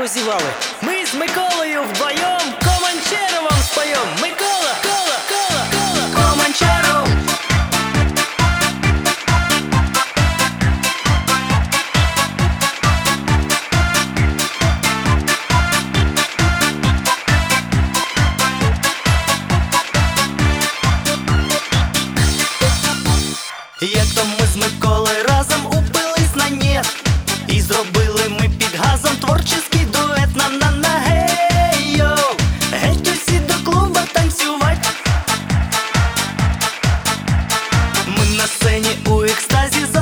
прозівали. Ми з Миколою вдвоєм Команчеру вам споєм. Микола, кола, кола, кола, Команчеру. Як то ми з Миколою разом упились на нет, і зробили ми під газом творчий дует. На-на-на, гей-йо, геть усі до клуба танцювать. Ми на сцені у екстазі